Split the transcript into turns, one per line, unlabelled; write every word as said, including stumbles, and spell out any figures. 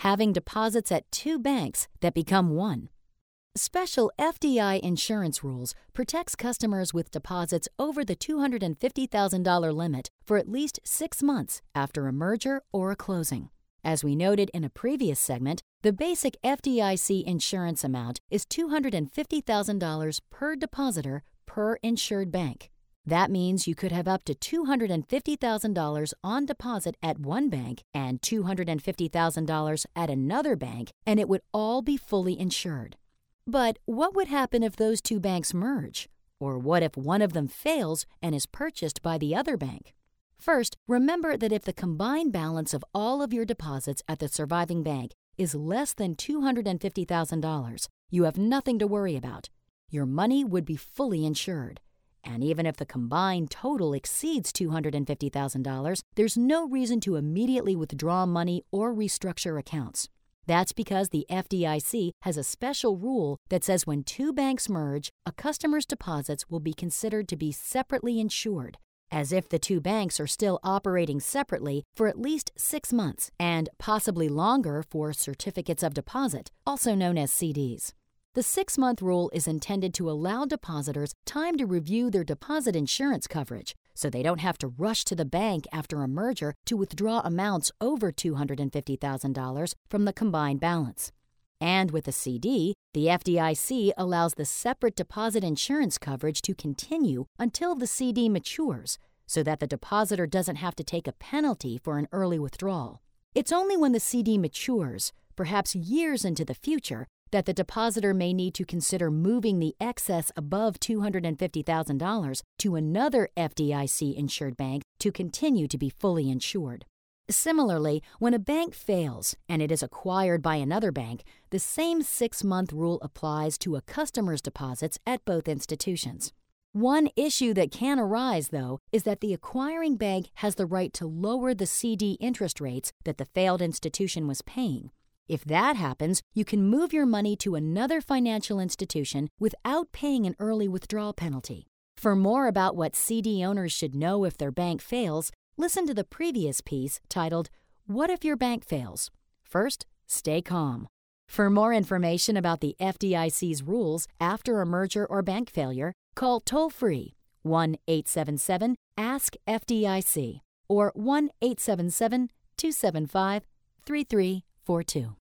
having deposits at two banks that become one. Special F D I insurance rules protects customers with deposits over the two hundred fifty thousand dollars limit for at least six months after a merger or a closing. As we noted in a previous segment, the basic F D I C insurance amount is two hundred fifty thousand dollars per depositor per insured bank. That means you could have up to two hundred fifty thousand dollars on deposit at one bank and two hundred fifty thousand dollars at another bank, and it would all be fully insured. But what would happen if those two banks merge? Or what if one of them fails and is purchased by the other bank? First, remember that if the combined balance of all of your deposits at the surviving bank is less than two hundred fifty thousand dollars, you have nothing to worry about. Your money would be fully insured. And even if the combined total exceeds two hundred fifty thousand dollars, there's no reason to immediately withdraw money or restructure accounts. That's because the F D I C has a special rule that says when two banks merge, a customer's deposits will be considered to be separately insured, as if the two banks are still operating separately for at least six months and possibly longer for certificates of deposit, also known as C Ds. The six-month rule is intended to allow depositors time to review their deposit insurance coverage so they don't have to rush to the bank after a merger to withdraw amounts over two hundred fifty thousand dollars from the combined balance. And with a C D, the F D I C allows the separate deposit insurance coverage to continue until the C D matures so that the depositor doesn't have to take a penalty for an early withdrawal. It's only when the C D matures, perhaps years into the future, that the depositor may need to consider moving the excess above two hundred fifty thousand dollars to another F D I C-insured bank to continue to be fully insured. Similarly, when a bank fails and it is acquired by another bank, the same six-month rule applies to a customer's deposits at both institutions. One issue that can arise, though, is that the acquiring bank has the right to lower the C D interest rates that the failed institution was paying. If that happens, you can move your money to another financial institution without paying an early withdrawal penalty. For more about what C D owners should know if their bank fails, listen to the previous piece titled, What If Your Bank Fails? First, stay calm. For more information about the F D I C's rules after a merger or bank failure, call toll-free one eight seven seven ask F D I C or one eight seven seven, two seven five, three three four two.